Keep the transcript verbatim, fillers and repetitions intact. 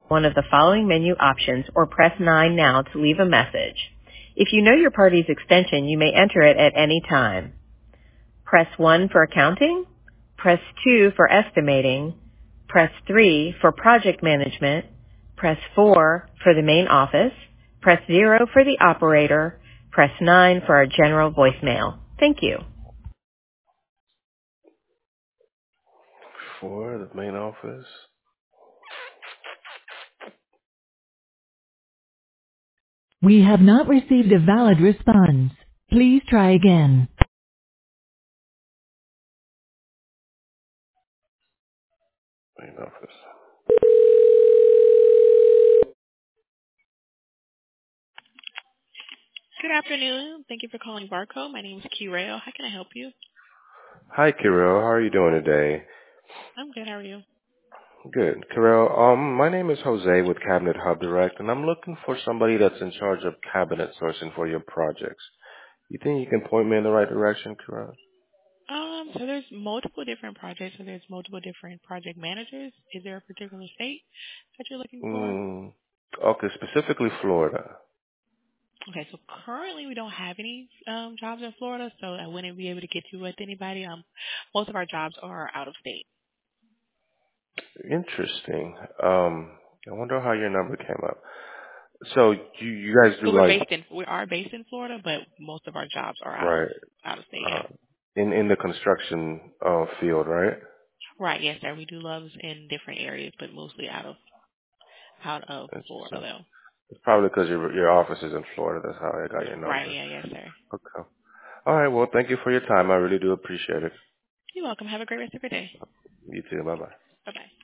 one of the following menu options or press nine now to leave a message. If you know your party's extension, you may enter it at any time. Press one for accounting, press two for estimating, press three for project management, press four for the main office, press zero for the operator, press nine for our general voicemail. Thank you. For the main office. We have not received a valid response. Please try again. Main office. Good afternoon. Thank you for calling Barco. My name is Kirel. How can I help you? Hi, Kirill. How are you doing today? I'm good. How are you? Good. Kirill, um, my name is Jose with Cabinet Hub Direct, and I'm looking for somebody that's in charge of cabinet sourcing for your projects. You think you can point me in the right direction, Kirill? Um, so there's multiple different projects, so there's multiple different project managers. Is there a particular state that you're looking for? Mm, okay, specifically Florida. Okay, so currently we don't have any um jobs in Florida, so I wouldn't be able to get you with anybody. Um, most of our jobs are out of state. Interesting. Um, I wonder how your number came up. So you you guys So do we're like based in we are based in Florida, but most of our jobs are out of right out of state. Yeah. uh, in in the construction uh, field, right? Right. Yes, sir. We do loves in different areas, but mostly out of out of Florida, Interesting. though. It's probably because your your office is in Florida. That's how I got your Right. number. Yeah. Yes, sir. Okay. All right. Well, thank you for your time. I really do appreciate it. You're welcome. Have a great rest of your day. You too. Bye bye. Bye-bye.